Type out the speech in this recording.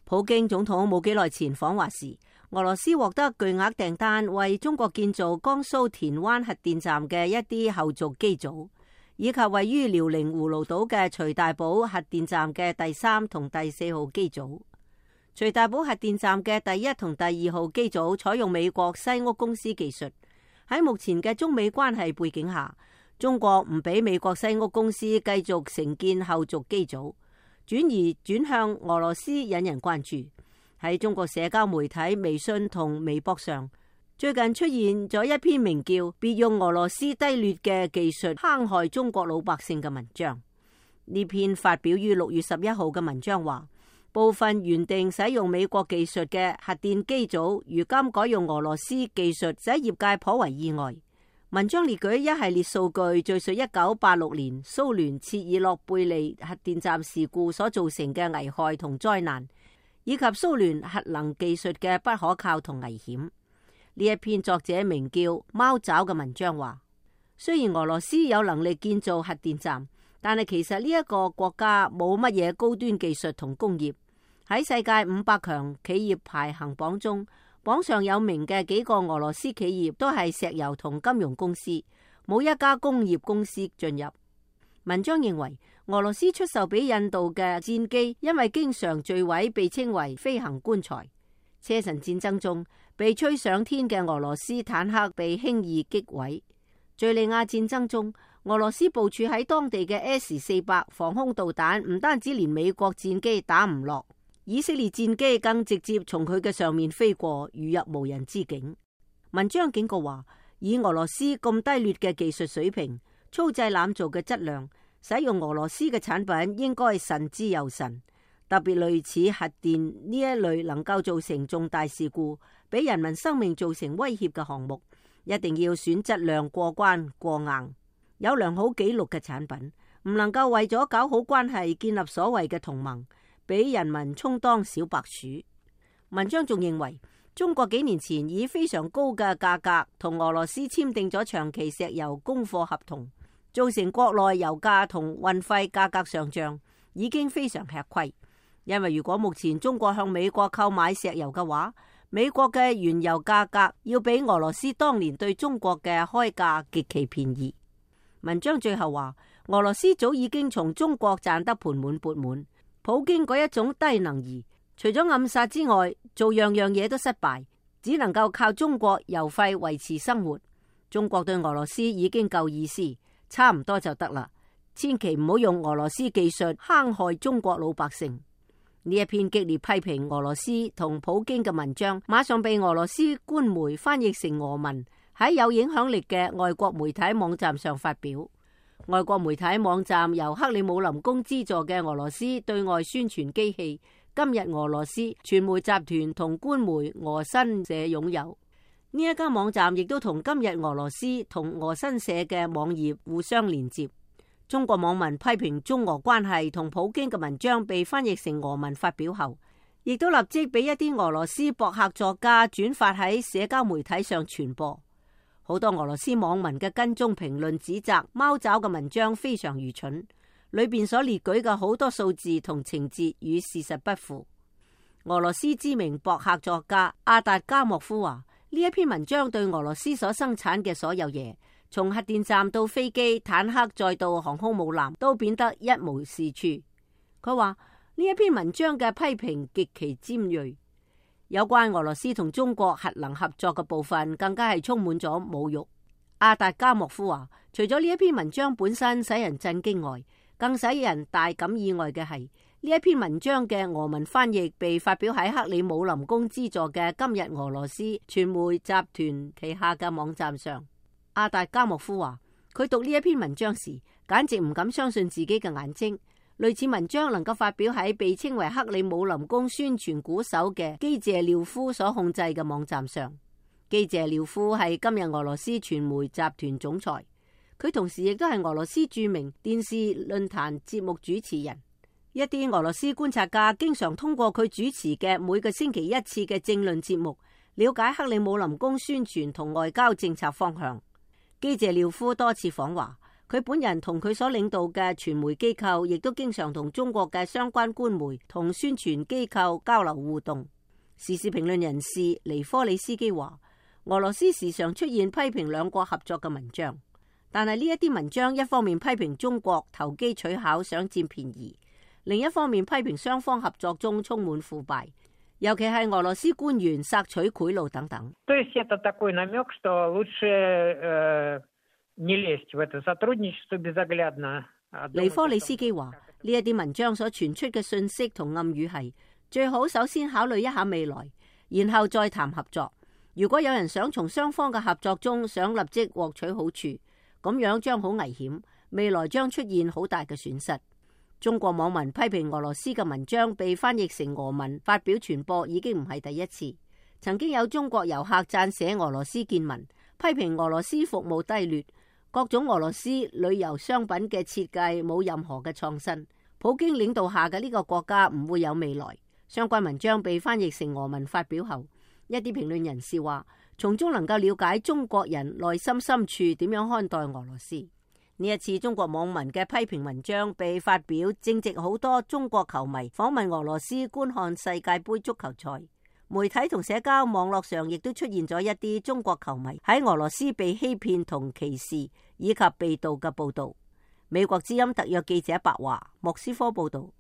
普京總統冇幾耐前訪華時，俄羅斯獲得巨額訂單，為中國建造江蘇田灣核電站嘅一啲後續機組，以及位於遼寧葫蘆島嘅徐大寶核電站嘅第3同第4號機組。徐大寶核電站嘅第1同第2號機組採用美國西屋公司技術。喺目前嘅中美關係背景下，中國唔俾美國西屋公司繼續承建後續機組，轉向俄羅斯，引人關注。喺中國社交媒體微信同微博上，最近出現咗一篇名叫《別用俄羅斯低劣嘅技術坑害中國老百姓》嘅文章。呢篇發表於6月11號嘅文章話，部分原定使用美國技術嘅核電機組，如今改用俄羅斯技術，使業界頗為意外。文章列舉一系列數據，敘述1986年蘇聯切爾諾貝利核電站事故所造成嘅危害同災難，以及蘇聯核能技術嘅不可靠同危險。呢一篇作者名叫貓爪嘅文章話，雖然俄羅斯有能力建造核電站，但係其實呢一個國家冇乜嘢高端技術同工業。喺世界500強企業排行榜中，榜上有名嘅幾個俄羅斯企業都係石油同金融公司，冇一家工業公司進入。文章認為，俄羅斯出售俾印度嘅戰機因為經常墜毀，被稱為飛行棺材。車臣戰爭中被吹上天嘅俄羅斯坦克被輕易擊毀。敘利亞戰爭中，俄羅斯部署喺當地嘅 S-400防空導彈唔單止連美國戰機打唔落，以色列戰機更直接從佢嘅上面飛過，如入無人之境。文章警告話，以俄羅斯咁低劣嘅技術水平、粗製濫造嘅質量，使用俄羅斯嘅產品應該慎之又慎。特別類似核電呢一類能夠造成重大事故、俾人民生命造成威脅嘅項目，一定要選質量過關過硬、有良好紀錄嘅產品，唔能夠為咗搞好關係、建立所謂嘅同盟，俾人民充當小白鼠。文章仲認為，中國幾年前以非常高嘅價格同俄羅斯簽訂咗長期石油供貨合同，造成國內油價同運費價格上漲，已經非常吃虧。因為如果目前中國向美國購買石油嘅話，美國嘅原油價格要比俄羅斯當年對中國嘅開價極其便宜。文章最後話，俄羅斯早已經從中國賺得盆滿缽滿。普京嗰一種低能兒，除咗暗殺之外，做樣樣嘢都失敗，只能夠靠中國油費維持生活。中國對俄羅斯已經夠意思，差唔多就得啦，千祈唔好用俄羅斯技術坑害中國老百姓。呢一篇激烈批評俄羅斯同普京嘅文章，馬上被俄羅斯官媒翻譯成俄文，喺有影響力嘅外國媒體網站上發表。外國媒體網站由克里姆林宮資助嘅俄羅斯對外宣傳機器今日俄羅斯傳媒集團同官媒俄新社擁有。呢一間網站亦都同今日俄羅斯同俄新社嘅網頁互相連接。中國網民批評中俄關係同普京嘅文章被翻譯成俄文發表後，亦都立即俾一啲俄羅斯博客作家轉發喺社交媒體上傳播。好多俄羅斯網民嘅跟蹤評論指責貓爪嘅文章非常愚蠢，裏邊所列舉嘅好多數字同情節與事實不符。俄羅斯知名博客作家阿達加莫夫話，呢一篇文章對俄羅斯所生產嘅所有嘢，從核電站到飛機、坦克，再到航空母艦，都變得一無是處。佢話呢一篇文章嘅批評極其尖銳，有關俄羅斯同中國核能合作嘅部分更加係充滿咗侮辱。阿達加莫夫話，除咗呢一篇文章本身使人震驚外，更使人大感意外嘅係呢一篇文章嘅俄文翻譯被發表喺克里姆林宮資助嘅今日俄羅斯傳媒集團旗下嘅網站上。阿達加莫夫話，佢讀呢一篇文章時，簡直唔敢相信自己嘅眼睛。類似文章能夠發表喺被稱為克里姆林宮宣傳鼓手嘅基謝廖夫所控制嘅網站上。基謝廖夫係今日俄羅斯傳媒集團總裁，佢同時亦都係俄羅斯著名電視論壇節目主持人。一啲俄羅斯觀察家經常通過佢主持嘅每個星期一次嘅政論節目，了解克里姆林宮宣傳同外交政策方向。基謝廖夫多次訪華， 佢本人同佢所領導嘅傳媒機構，亦都經常同中國嘅相關官媒同宣傳機構交流互動。時事評論人士尼科里斯基話，俄羅斯時常出現批評兩國合作嘅文章，但係呢一啲文章一方面批評中國投機取巧，想佔便宜，另一方面批評雙方合作中充滿腐敗，尤其係俄羅斯官員索取賄賂等等。尼科里斯基話，呢一啲文章所傳出嘅信息同暗語係，最好首先考慮一下未來，然後再談合作。如果有人想從雙方嘅合作中想立即獲取好處，咁樣將好危險，未來將出現好大嘅損失。中國網民批評俄羅斯嘅文章被翻譯成俄文發表傳播已經唔係第一次。曾經有中國遊客撰寫俄羅斯見聞，批評俄羅斯服務低劣，各種俄羅斯旅遊商品嘅設計冇任何嘅創新，普京領導下嘅呢個國家唔會有未來。相關文章被翻譯成俄文發表後，一啲評論人士話，從中能夠了解中國人內心深處點樣看待俄羅斯。呢一次中國網民嘅批評文章被發表，正值好多中國球迷訪問俄羅斯觀看世界盃足球賽，媒體同社交網絡上亦都出現咗一啲中國球迷喺俄羅斯被欺騙同歧視以及被盜嘅報道。美國之音特約記者白華莫斯科報道。